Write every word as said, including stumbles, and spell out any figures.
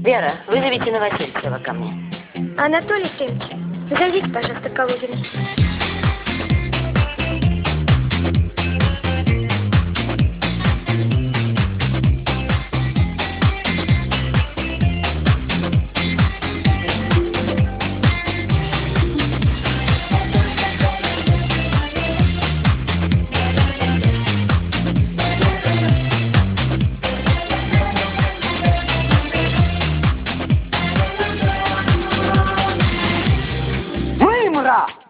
Вера, вызовите Новосельцева ко мне. Анатолий Ефремович, зовите, пожалуйста, Калугина.